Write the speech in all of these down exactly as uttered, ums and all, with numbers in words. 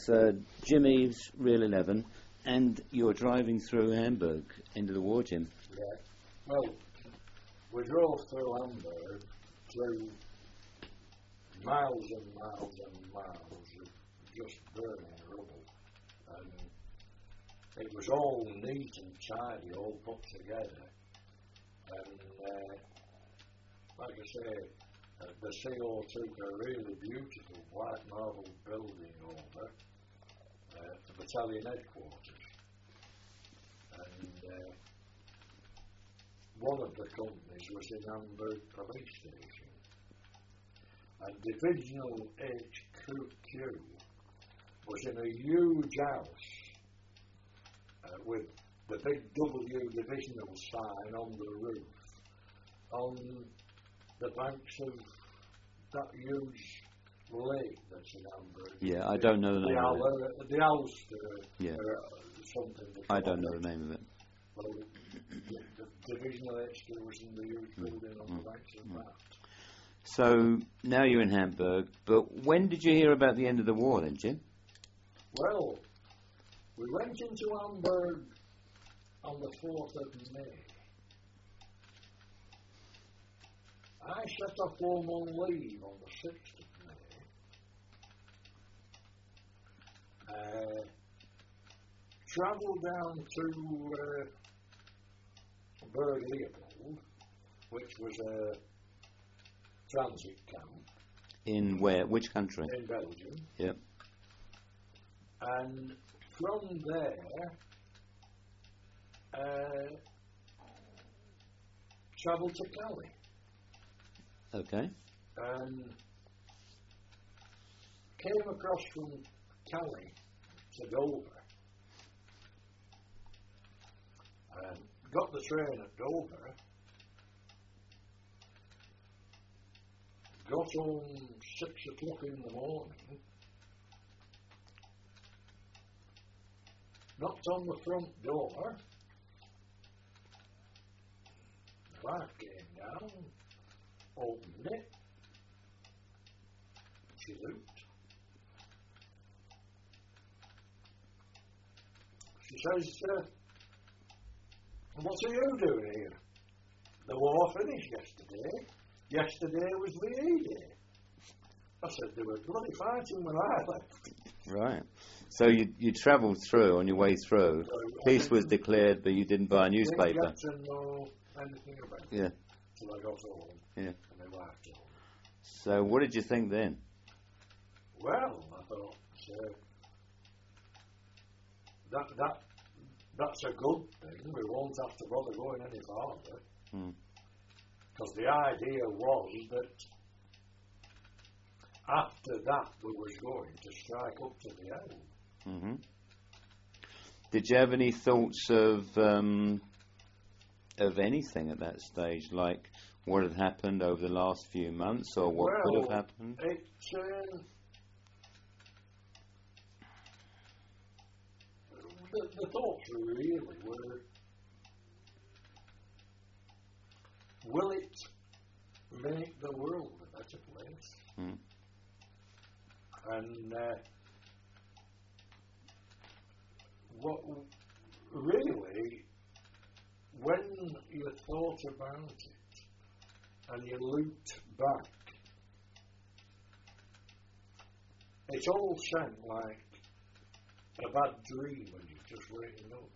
it's uh, Jimmy's Real eleven, and you're driving through Hamburg, end of the war, Jim. Yeah. Well, we drove through Hamburg, through miles and miles and miles of just burning rubble. And it was all neat and tidy, all put together. And uh, like I say, uh, the C O took a really beautiful white marble building over uh, for battalion headquarters. And uh, one of the companies was in Hamburg Police Station. And Divisional H Q was in a huge house uh, with the big W divisional sign on the roof, on the banks of that huge lake that's in Hamburg. Yeah, I don't know the name the of it. Al- the Alster, Yeah. or something. I don't know the name of it. Well, the, the Divisional H Q was in the huge building on mm. the banks of mm. that. So, now you're in Hamburg, but when did you hear about the end of the war then, Jim? Well, we went into Hamburg on the fourth of May. I set off home on leave on the sixth of May. Uh, travelled down to uh, Berg Leopold, which was a transit camp. In where? Which country? In Belgium. Yep. And from there, uh, travelled to Calais. Okay. And came across from Calais to Dover. And got the train at Dover. Got home six o'clock in the morning. Knocked on the front door. The wife came down, opened it. She looked. She says, uh, what are you doing here? The war finished yesterday. Yesterday was the E-Day. I said, they were bloody fighting when I left. Right. So you you travelled through, on your way through, So peace was declared, but you didn't buy a newspaper. I didn't get to know anything about it Yeah. until I got home. Yeah. And my wife told me. So what did you think then? Well, I thought, uh, that, that, that's a good thing. We won't have to bother going any farther. Because Hmm. the idea was that after that we was going to strike up to the end. hmm Did you have any thoughts of um, of anything at that stage, like what had happened over the last few months, or what well, could have happened? It, um, the, the thoughts really were, will it make the world a better place? Hmm. And uh, what really, when you thought about it and you looked back, it all sounded like a bad dream when you just waking up.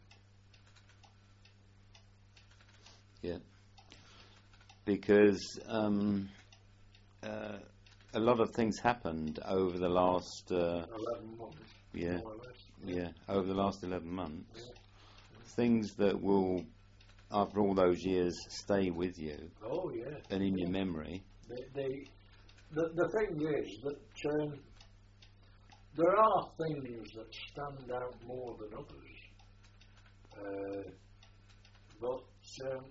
Yeah. Because um, uh, a lot of things happened over the last uh, Eleven months. yeah More or less. yeah over the last eleven months. Yeah. Things that will, after all those years, stay with you Oh yeah. and in yeah. your memory. The, the, the, the thing is that um, there are things that stand out more than others. Uh, but um,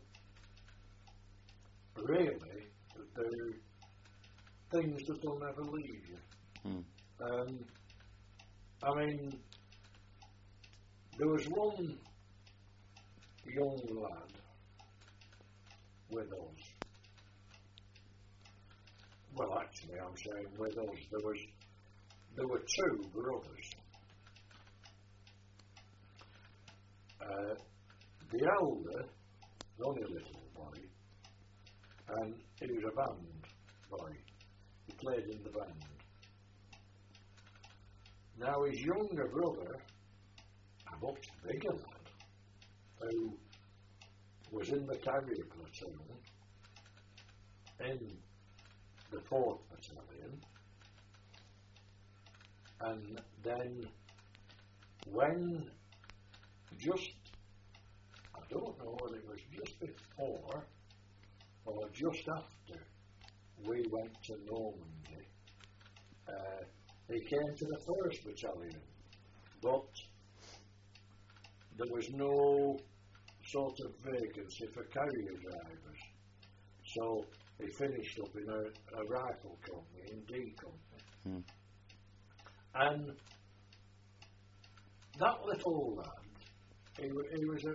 really, they're things that will never leave you. Hmm. Um, I mean, there was one young lad with us. Well, actually, I'm saying with us. There was there were two brothers, Uh, the elder, only a little boy, and he was a band boy. He played in the band. Now his younger brother, a much bigger lad, who was in the carrier platoon, in the fourth battalion, and then when just, I don't know whether it was just before or just after we went to Normandy, uh, he came to the first battalion, but there was no sort of vacancy for carrier drivers, so he finished up in a, a rifle company, in D Company. Hmm. And that little lad, he, wa- he was a,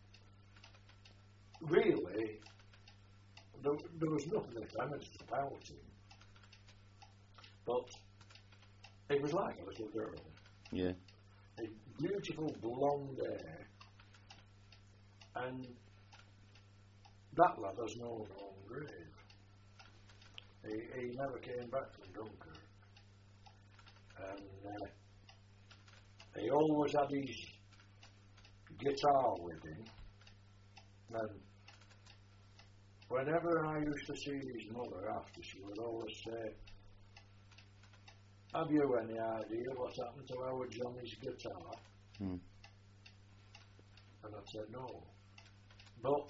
really, there, there was nothing effeminate about him, but he was like a little girl. Yeah. A beautiful blonde hair, and that lad has no known grave. He, he never came back from Dunkirk, and uh, he always had his guitar with him, and whenever I used to see his mother after, she would always say, "Have you any idea what's happened to our Johnny's guitar?" Hmm. And I said, "No." But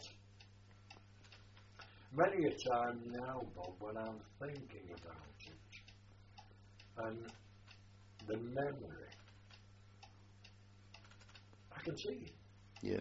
many a time now, Bob, when I'm thinking about it, and the memory, I can see it. Yeah.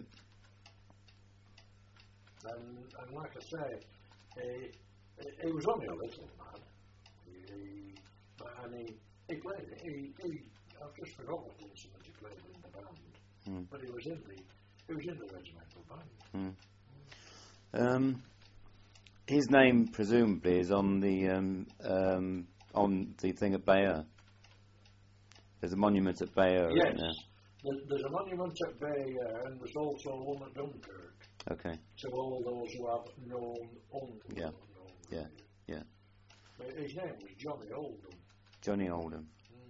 And, and like I say, he, he was only a little man. He, but, and he, he played it. He, he, I've just forgot what instrument he played in the band. Hmm. But he was in the he was in the regimental band. Hmm. Um, his name presumably is on the um, um, on the thing at Bayeux. There's a monument at Bayeux, Yes, isn't there? there, there's a monument at Bayeux, and there's also one at Dunkirk Okay. to all those who have known Oldham. Yeah. Known Yeah. grave. Yeah. But his name was Johnny Oldham. Johnny Oldham.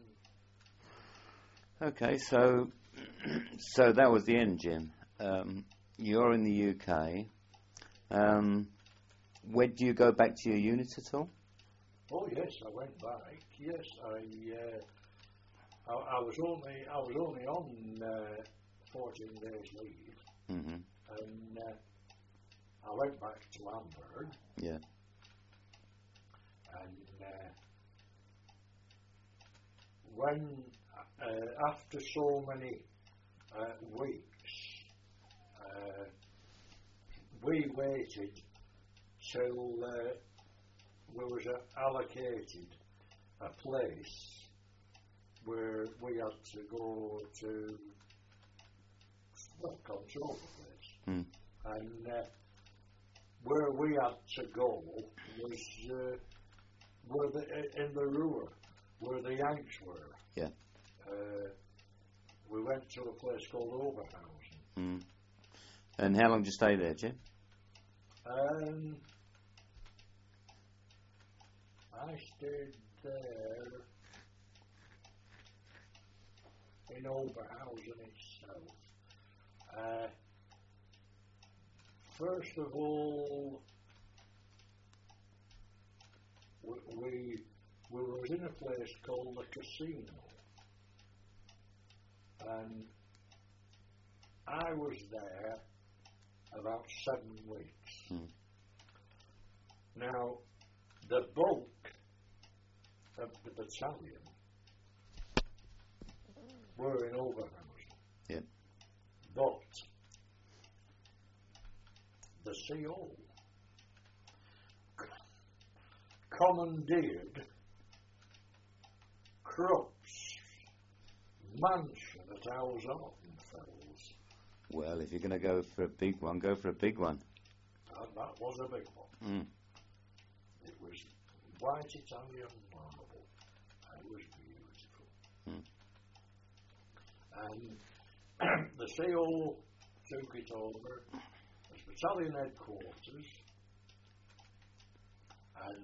Mm. Okay, so so that was the end, Jim. Um, you're in the U K. Um, where do you go back to your unit at all? Oh yes, I went back. Yes, I. Uh, I, I was only I was only on uh, fourteen days leave, Mm-hmm. and uh, I went back to Hamburg, Yeah. and uh, when uh, after so many uh, weeks, uh, we waited till uh, we was uh, allocated a place where we had to go to, well, control the place. Mm. And uh, where we had to go was uh, where the, in the Ruhr, where the Yanks were. Yeah. Uh, we went to a place called Oberhausen. Mm. And how long did you stay there, Jim? Um, I stayed there in Oberhausen itself. Uh, first of all, we, we we were in a place called the Casino, and I was there about seven weeks. Hmm. Now, the bulk of the battalion were in Oberhausen. Yeah. But the C O commandeered Krupp's mansion at Ausortenfels. Well, if you're going to go for a big one, go for a big one. And that was a big one. Mm. It was white Italian marble. It was beautiful. Mm. And the C O took it over as battalion headquarters, and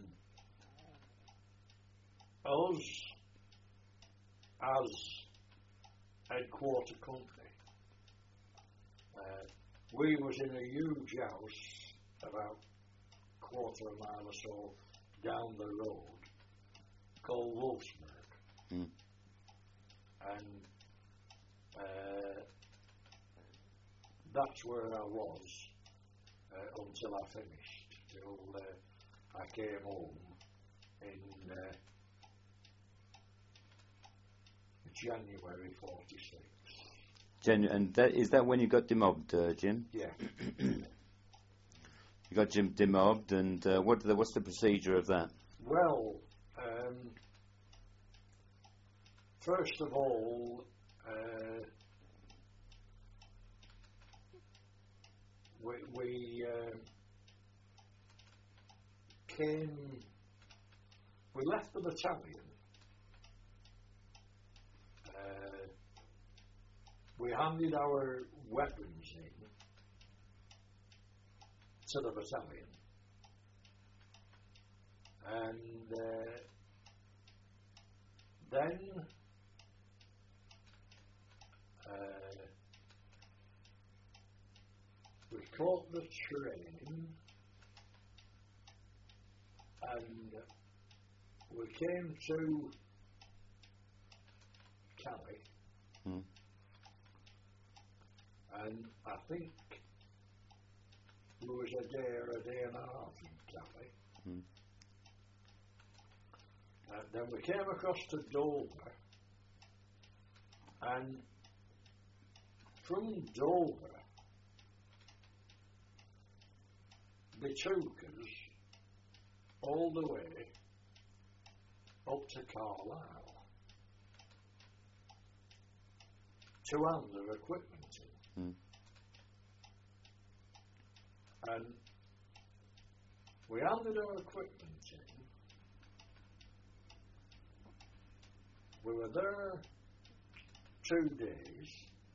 us as headquarter company, uh, we was in a huge house about a quarter of a mile or so down the road called Wolfsburg. Mm. And uh, that's where I was uh, until I finished, till uh, I came home in uh, January forty-six. Genu- and that, is that when you got demobbed, uh, Jim? Yeah. You got Jim demobbed, and uh, what the, what's the procedure of that? Well, um, first of all, uh, we, we uh, came, we left the battalion. Uh, we handed our weapons in to the battalion, and uh, then uh, we caught the train, and we came to Cali, Hmm. and I think there was a day or a day and a half in Cali. Hmm. And then we came across to Dover, and from Dover they took us all the way up to Carlisle to hand their equipment in. Hmm. And we handed our equipment in. We were there two days,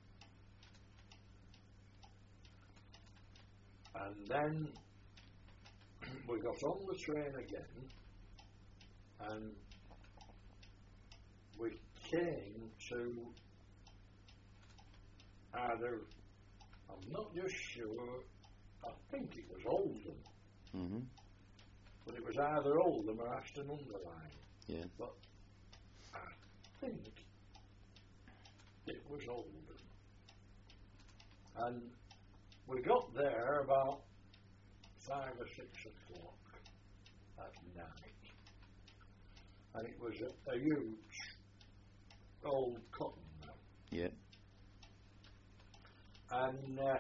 and then we got on the train again, and we came to either, I'm not just sure, I think it was Oldham, Mm-hmm. but it was either Oldham or Ashton-under-Lyne. Yeah. But I think it was Oldham. And we got there about five or six o'clock at night, and it was a, a huge old cotton mill. Yeah. And uh,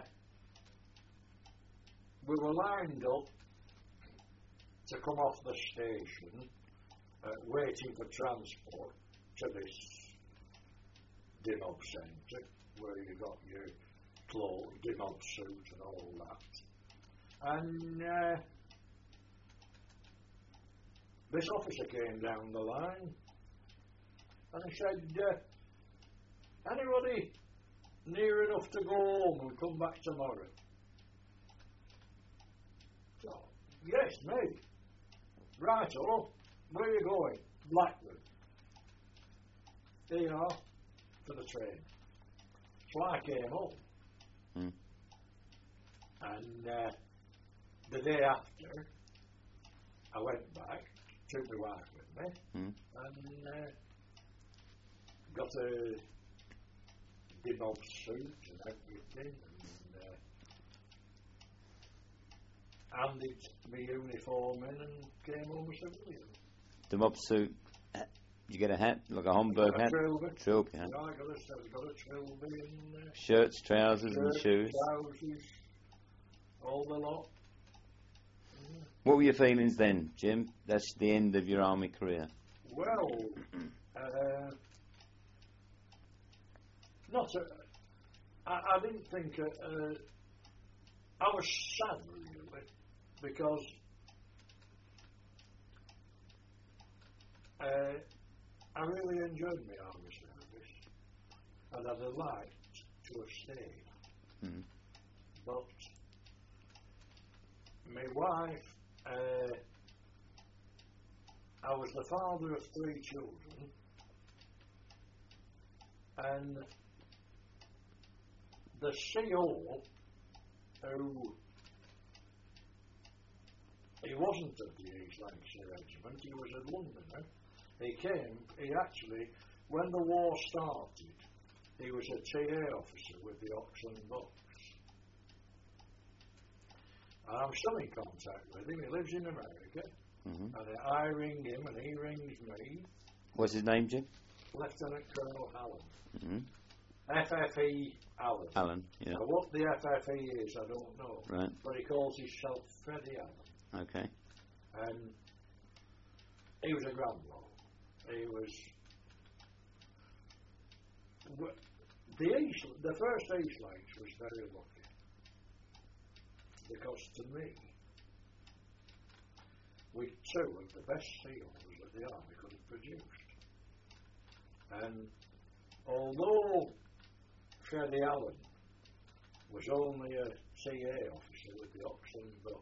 we were lined up to come off the station, uh, waiting for transport to this demob centre where you got your clothes, demob suit and all that. And uh, this officer came down the line and he said, uh, anybody near enough to go home and come back tomorrow? So, yes, me. Right, oh, where are you going? Blackburn. Here you are, for the train. So I came home. Mm. And uh, the day after, I went back, took my wife with me, Mm. and uh, got a demob suit and everything, and uh, handed my uniform in and came home a civilian. The mob suit. You get a hat, like a Homburg A hat. trilby. Trilby hat. Yeah, I got a, I've got a trilby and uh, Shirts, trousers, and shirt, shoes. trousers, all the lot. What were your feelings then, Jim? That's the end of your army career. Well, uh, not a, I, I didn't think, uh, uh, I was sad really, because uh, I really enjoyed my army service, and I'd have liked to have stayed. Mm. but my wife, uh, I was the father of three children, and the C O, who he wasn't at the East Lancashire Regiment, he was a Londoner. He came, he actually, when the war started, he was a T A officer with the Oxon Bucks. And I'm still in contact with him. He lives in America. Mm-hmm. And I ring him and he rings me. What's his name, Jim? Lieutenant Colonel Allen. Mm-hmm. F F E Allen. Allen, yeah. Now, what the F F E is, I don't know. Right. But he calls himself Freddie Allen. Okay. And he was a grand lord. He was... The, East, the first East Lancs was very lucky. Because to me, we two of the best seals that the Army could have produced. And although Freddie Allen was only a C A officer with the Oxon Bucks,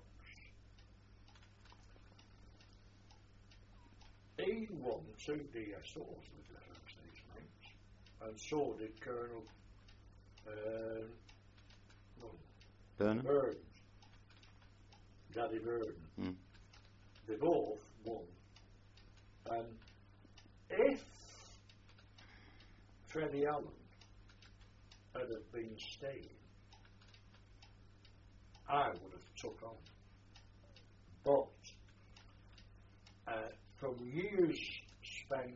he won two D S Os with the first East Lancs, and so did Colonel uh, no, Burnham? Burden, Daddy Burden. Mm. They both won. And if Freddie Allen had have been staying, I would have took on. But uh, from years spent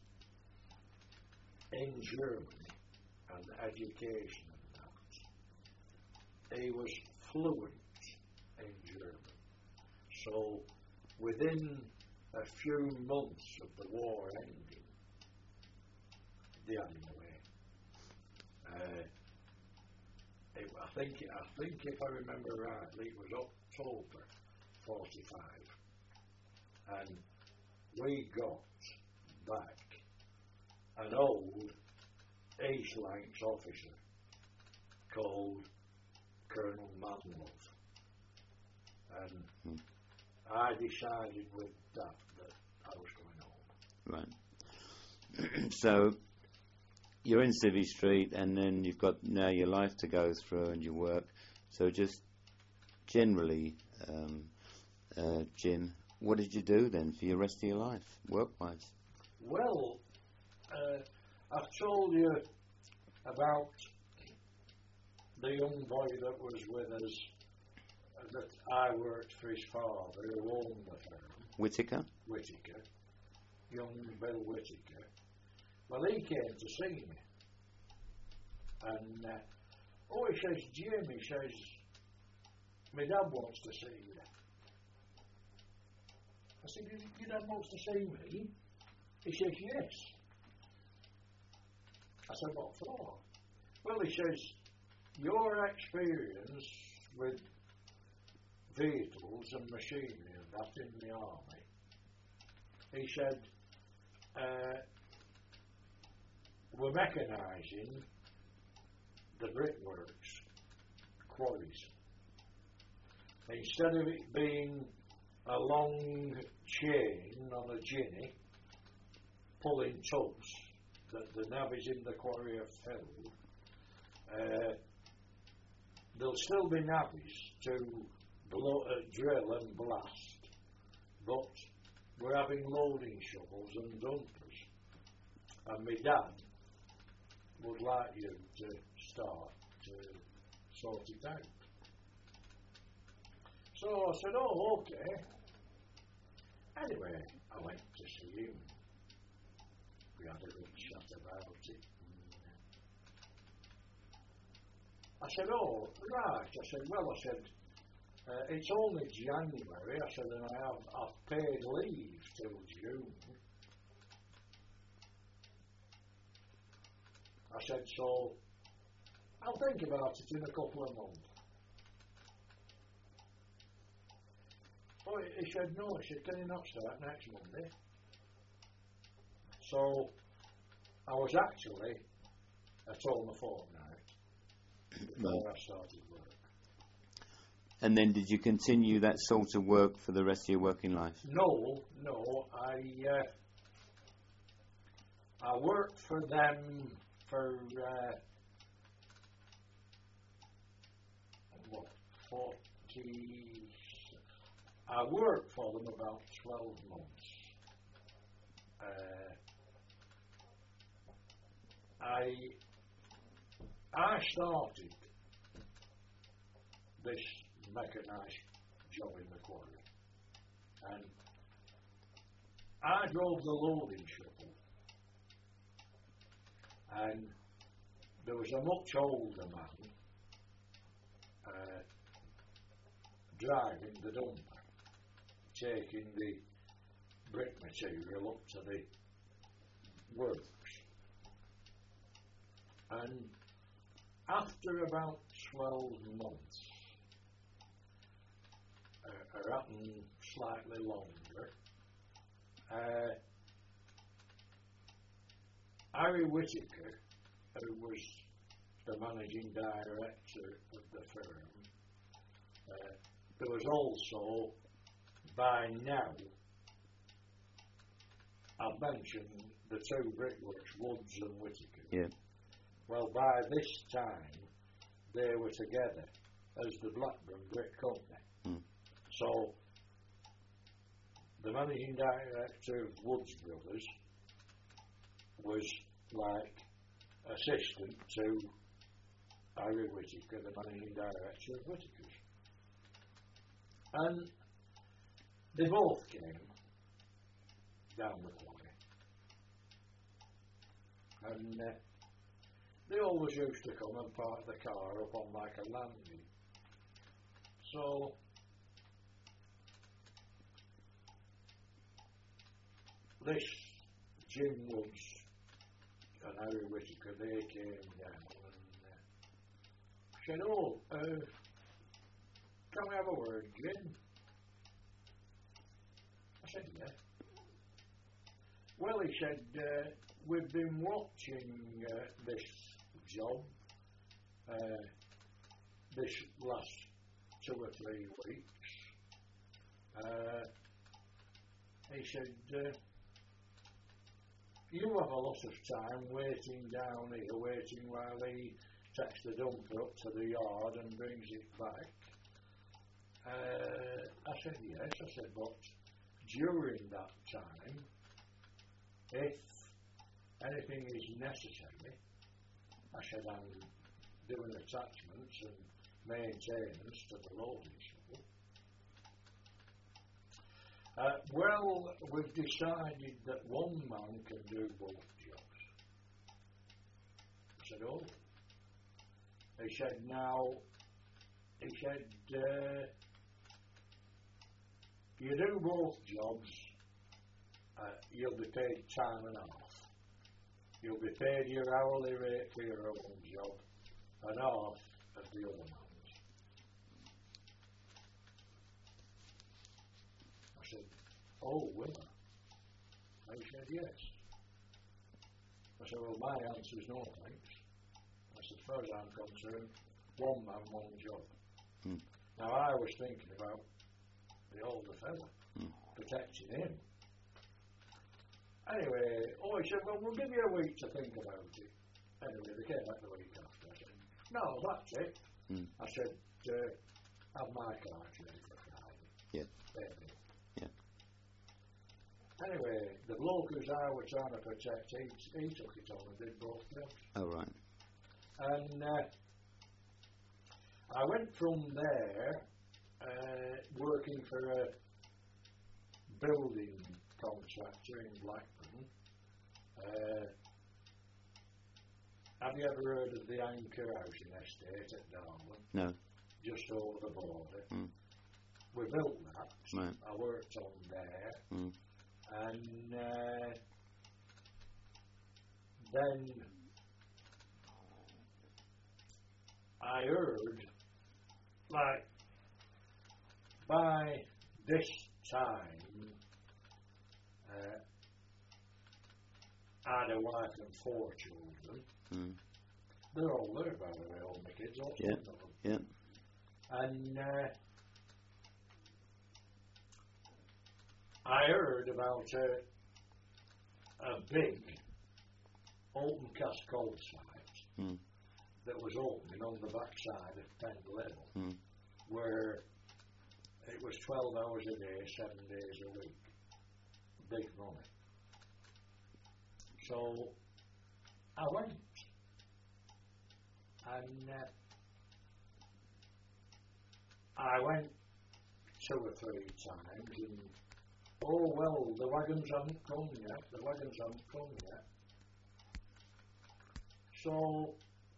in Germany and education and that, he was fluent in German. So within a few months of the war ending, they had him away. Uh, it, I think, I think if I remember rightly, it was October forty-five, and we got back an old East Lancs officer called Colonel Manlove, and Hmm. I decided with that that I was going home. Right. So you're in Civvy Street, and then you've got now your life to go through and your work. So just generally, um, uh, Jim, what did you do then for your rest of your life, work-wise? Well, uh, I've told you about the young boy that was with us, uh, that I worked for his father, who owned the firm. Whittaker? Whittaker. Young Bill Whittaker. Well, he came to see me. And, uh, oh, he says, Jim, he says, my dad wants to see you. I said, your, your dad wants to see me? He says, yes. I said, what for? Well, he says, your experience with vehicles and machinery and that in the army, he said, uh, we're mechanising the brickworks quarries. Instead of it being a long chain on a jinny pulling tubs that the navvies in the quarry have filled, uh, there'll still be navvies to blow, uh, drill and blast, but we're having loading shovels and dumpers, and my dad would like you to start to sort it out. So I said, oh, okay. Anyway, I went to see him. We had a good chat about it. I said, oh, right. I said, well, I said, uh, it's only January. I said, and I have I've paid leave till June. I said, so I'll think about it in a couple of months. Oh, he said, no. He said, can you not start next Monday? So I was actually at home a fortnight before I started work. And then did you continue that sort of work for the rest of your working life? No, no. I uh, I worked for them for uh, what forty. I worked for them about twelve months. Uh, I I started this mechanised job in the quarry, and I drove the loading shuttle, and there was a much older man uh, driving the dumper, taking the brick material up to the works. And after about twelve months, uh, or often slightly longer, uh, Harry Whittaker, who was the managing director of the firm, uh, there was also, by now, I've mentioned the two brickworks, Woods and Whittaker. Yeah. Well, by this time, they were together as the Blackburn Brick Company. Mm. So, the managing director of Woods Brothers was like assistant to Harry Whittaker, the managing director of Whittaker's. And they both came down the quarry. And uh, they always used to come and park the car up on like a landing. So this Jim Woods and Harry Whittaker, they came down and uh, said, "Oh, uh, can we have a word, Jim?" I said, "Yeah." Well, he said, uh, "We've been watching uh, this job uh, this last two or three weeks." Uh, he said, uh, "You have a lot of time waiting down here, waiting while he takes the dumper up to the yard and brings it back." Uh, I said, "Yes." I said, "But during that time, if anything is necessary," I said, "I'm doing attachments and maintenance to the loading shuttle." Uh, well, we've decided that one man can do both jobs. I said, "Oh." He said, "Now," he said, uh, "you do both jobs, uh, you'll be paid time and a half. You'll be paid your hourly rate for your own job and half of the other man's." I said, "Oh, will I?" He said, "Yes." I said, "Well, my answer is no thanks." I said, "As far as I'm concerned, one man, one job." Mm. Now, I was thinking about the older fella, mm. protecting him. Anyway, oh, he said, "Well, we'll give you a week to think about it." Anyway, they came back the week after. I said, "No, that's it." Mm. I said, uh, "Have my cards ready for Friday." Yeah. Baby. Yeah. Anyway, the bloke whose I was trying to protect, he, he took it on and did both jobs. Oh, right. And uh, I went from there uh, working for a building contractor in Blackburn. Uh, have you ever heard of the Anchor Housing Estate at Darwin? No. Just over the border. Mm. We built that. Right. I worked on there. Mm. And uh, then I heard, like, by this time, uh, I had a wife and four children. Mm. They're all there, by the way, all my kids, all Yeah. seven of them. Yeah. And uh, I heard about a, a big open cast coal site mm. that was opening on the backside of Penn Level, Mm. where it was twelve hours a day, seven days a week. Big money. So I went, and uh, I went two or three times, and oh well, the wagons haven't come yet, the wagons haven't come yet. So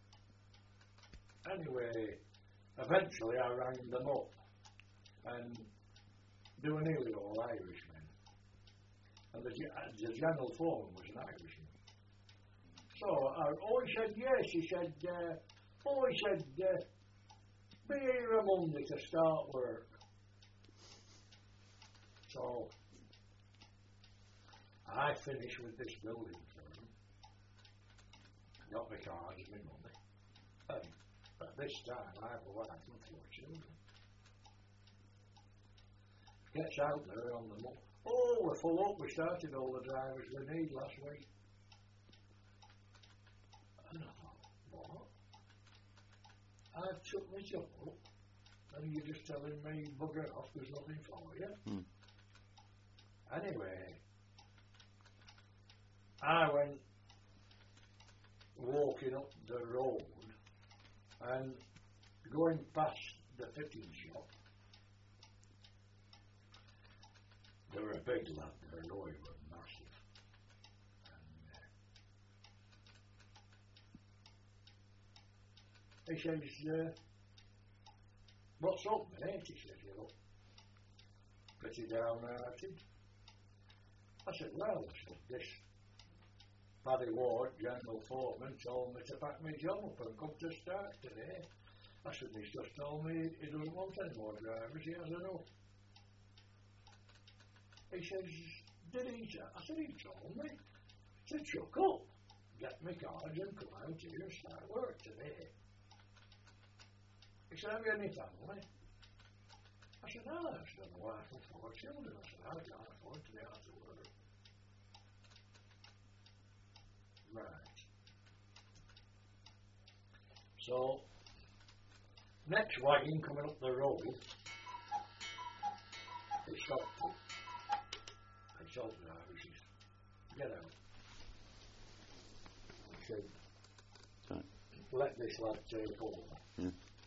anyway, eventually I rang them up, and they were nearly all Irishmen, and the, the general foreman was an Irishman. So I, oh, he said yes, he said, uh, oh, he said, uh, be here on Monday to start work. So I finished with this building firm, got my cards, my money, and at this time I have a wife and four children. Gets out there on the month. Oh, we're full up, we started all the drivers we need last week. And I thought, what? I've took my job up, and you're just telling me, bugger off, there's nothing for you. Mm. Anyway, I went walking up the road and going past the fitting shop. They were a big lad, their lorry were massive. And uh, he says, uh, what's up, mate? He says, you look pretty downhearted. I said, well, I said, this Paddy Ward, General Foreman, told me to pack my job up and come to start today. I said, he's just told me he doesn't want any more drivers, he has enough. He says, did he? I said, he told me to chuck up, get my cards and come out here and start work today. He said, have you any family? I said, no, I said, I'm a wife and four children. I said, I can't afford to be out of work. Right. So, next wagon coming up the road, he stopped it. I told him, he says, get out. He said, Right. let this lad take over. Yeah.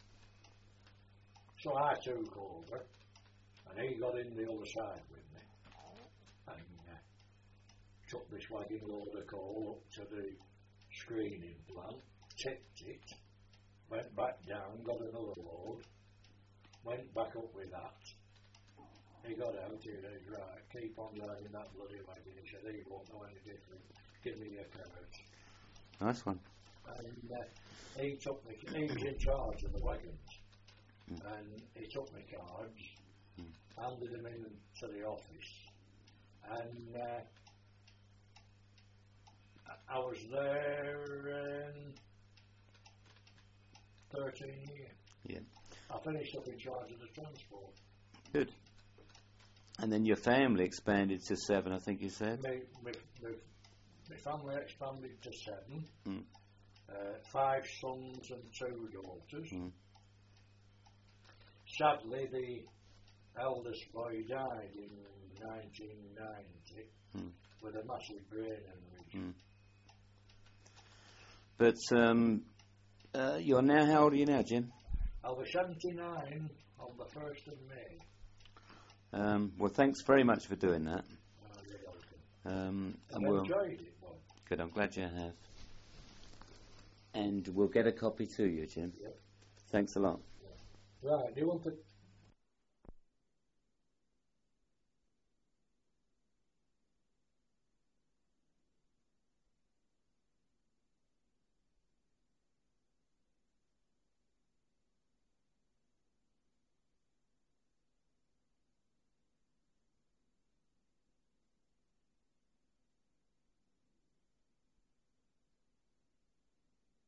So I took over, and he got in the other side with me, and uh, took this wagon load of coal up to the screening plant, tipped it, went back down, got another load, went back up with that. He got out, he said, right, keep on driving that bloody wagon. He said, he won't know any different, give me your cards. Nice one. And uh, he took me, he was in charge of the wagons. Mm. And he took my cards, mm. handed them in to the office, and uh, I was there um, thirteen years. Yeah. I finished up in charge of the transport. Good. And then your family expanded to seven, I think you said? My, my, my, my family expanded to seven, mm. uh, five sons and two daughters. Mm. Sadly, the eldest boy died in nineteen ninety mm. with a massive brain hemorrhage. Mm. But um, uh, you're now, how old are you now, Jim? I'll be seventy-nine on the first of May. Um, well, thanks very much for doing that. Oh, you're welcome. Um, I've and we'll, enjoyed it, Bob. Good, I'm glad you have. And we'll get a copy to you, Jim. Yep. Thanks a lot. Yeah. Right, do you want to